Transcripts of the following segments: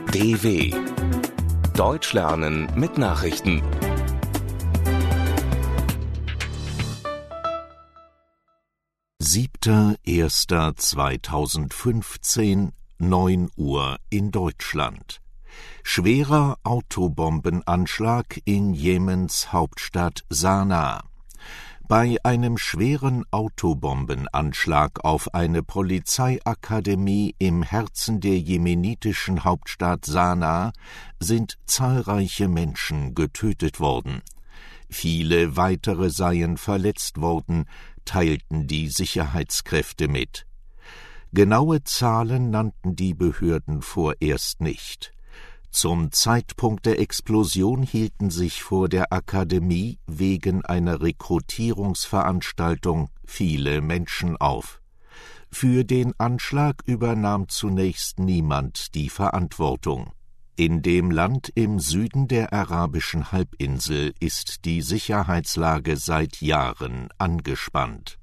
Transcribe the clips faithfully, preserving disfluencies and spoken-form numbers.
D W Deutsch lernen mit Nachrichten. siebter erster zweitausendfünfzehn, neun Uhr in Deutschland. Schwerer Autobombenanschlag in Jemens Hauptstadt Sanaa. Bei einem schweren Autobombenanschlag auf eine Polizeiakademie im Herzen der jemenitischen Hauptstadt Sanaa sind zahlreiche Menschen getötet worden. Viele weitere seien verletzt worden, teilten die Sicherheitskräfte mit. Genaue Zahlen nannten die Behörden vorerst nicht. Zum Zeitpunkt der Explosion hielten sich vor der Akademie wegen einer Rekrutierungsveranstaltung viele Menschen auf. Für den Anschlag übernahm zunächst niemand die Verantwortung. In dem Land im Süden der arabischen Halbinsel ist die Sicherheitslage seit Jahren angespannt.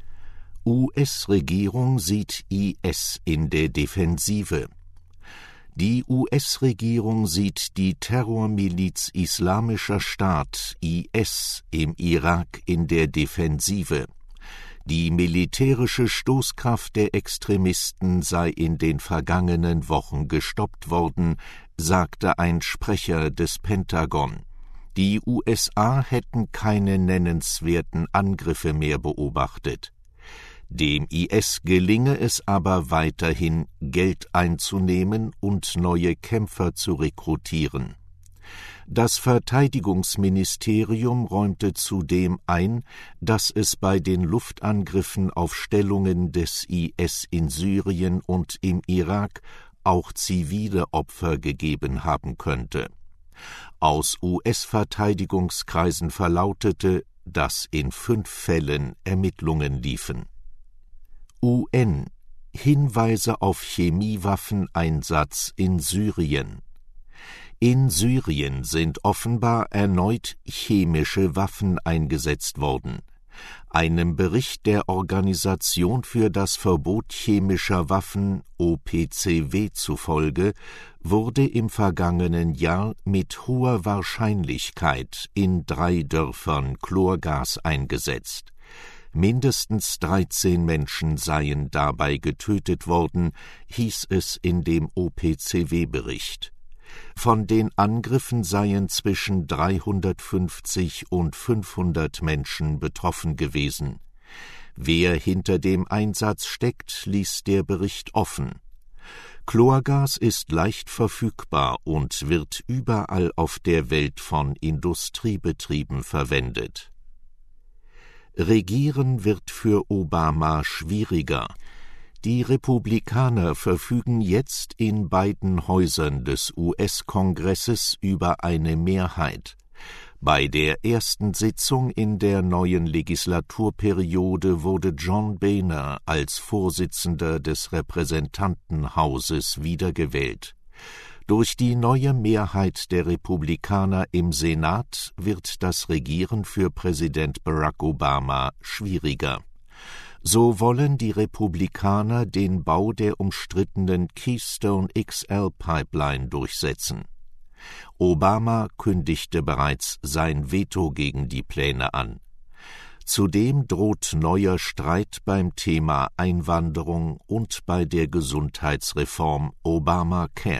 U S-Regierung sieht I S in der Defensive. Die U S-Regierung sieht die Terrormiliz Islamischer Staat I S im Irak in der Defensive. Die militärische Stoßkraft der Extremisten sei in den vergangenen Wochen gestoppt worden, sagte ein Sprecher des Pentagon. Die U S A hätten keine nennenswerten Angriffe mehr beobachtet. Dem I S gelinge es aber weiterhin, Geld einzunehmen und neue Kämpfer zu rekrutieren. Das Verteidigungsministerium räumte zudem ein, dass es bei den Luftangriffen auf Stellungen des I S in Syrien und im Irak auch zivile Opfer gegeben haben könnte. Aus U S-Verteidigungskreisen verlautete, dass in fünf Fällen Ermittlungen liefen. U N Hinweise auf Chemiewaffeneinsatz in Syrien. In Syrien sind offenbar erneut chemische Waffen eingesetzt worden. Einem Bericht der Organisation für das Verbot chemischer Waffen O P C W zufolge wurde im vergangenen Jahr mit hoher Wahrscheinlichkeit in drei Dörfern Chlorgas eingesetzt. Mindestens dreizehn Menschen seien dabei getötet worden, hieß es in dem O P C W-Bericht. Von den Angriffen seien zwischen dreihundertfünfzig und fünfhundert Menschen betroffen gewesen. Wer hinter dem Einsatz steckt, ließ der Bericht offen. Chlorgas ist leicht verfügbar und wird überall auf der Welt von Industriebetrieben verwendet. Regieren wird für Obama schwieriger. Die Republikaner verfügen jetzt in beiden Häusern des U S-Kongresses über eine Mehrheit. Bei der ersten Sitzung in der neuen Legislaturperiode wurde John Boehner als Vorsitzender des Repräsentantenhauses wiedergewählt. Durch die neue Mehrheit der Republikaner im Senat wird das Regieren für Präsident Barack Obama schwieriger. So wollen die Republikaner den Bau der umstrittenen Keystone X L-Pipeline durchsetzen. Obama kündigte bereits sein Veto gegen die Pläne an. Zudem droht neuer Streit beim Thema Einwanderung und bei der Gesundheitsreform Obamacare.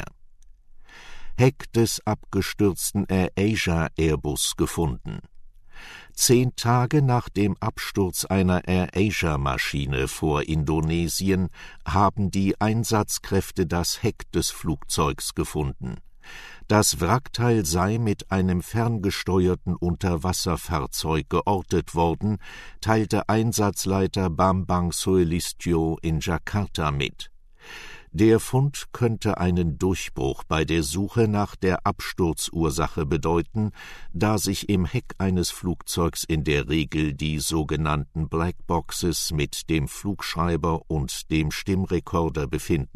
Heck des abgestürzten AirAsia Airbus gefunden. Zehn Tage nach dem Absturz einer AirAsia-Maschine vor Indonesien haben die Einsatzkräfte das Heck des Flugzeugs gefunden. Das Wrackteil sei mit einem ferngesteuerten Unterwasserfahrzeug geortet worden, teilte Einsatzleiter Bambang Soelistyo in Jakarta mit. Der Fund könnte einen Durchbruch bei der Suche nach der Absturzursache bedeuten, da sich im Heck eines Flugzeugs in der Regel die sogenannten Blackboxes mit dem Flugschreiber und dem Stimmrekorder befinden.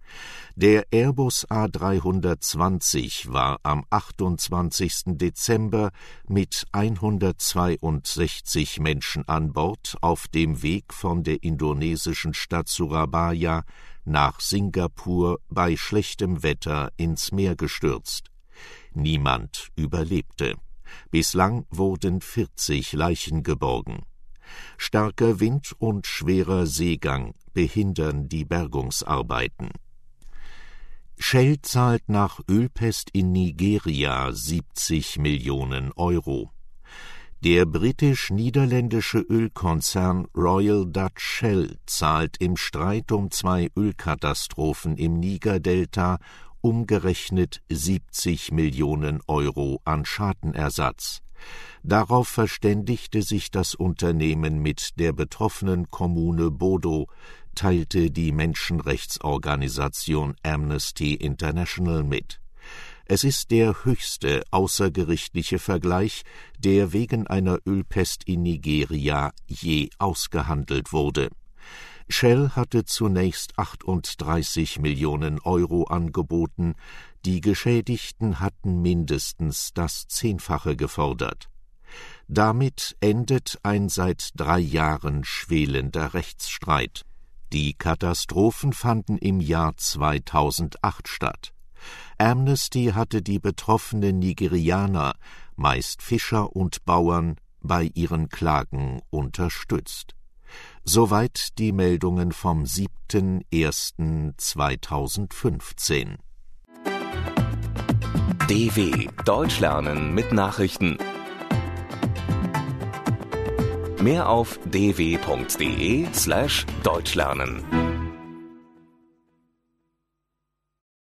Der Airbus A dreihundertzwanzig war am achtundzwanzigsten Dezember mit hundertzweiundsechzig Menschen an Bord auf dem Weg von der indonesischen Stadt Surabaya nach Singapur bei schlechtem Wetter ins Meer gestürzt. Niemand überlebte. Bislang wurden vierzig Leichen geborgen. Starker Wind und schwerer Seegang behindern die Bergungsarbeiten. Shell zahlt nach Ölpest in Nigeria siebzig Millionen Euro. Der britisch-niederländische Ölkonzern Royal Dutch Shell zahlt im Streit um zwei Ölkatastrophen im Niger-Delta umgerechnet siebzig Millionen Euro an Schadenersatz. Darauf verständigte sich das Unternehmen mit der betroffenen Kommune Bodo, teilte die Menschenrechtsorganisation Amnesty International mit. Es ist der höchste außergerichtliche Vergleich, der wegen einer Ölpest in Nigeria je ausgehandelt wurde. Shell hatte zunächst achtunddreißig Millionen Euro angeboten, die Geschädigten hatten mindestens das Zehnfache gefordert. Damit endet ein seit drei Jahren schwelender Rechtsstreit. Die Katastrophen fanden im Jahr zweitausendacht statt. Amnesty hatte die betroffenen Nigerianer, meist Fischer und Bauern, bei ihren Klagen unterstützt. Soweit die Meldungen vom siebten ersten zweitausendfünfzehn. D W Deutsch lernen mit Nachrichten. Mehr auf d w punkt d e slash deutsch lernen.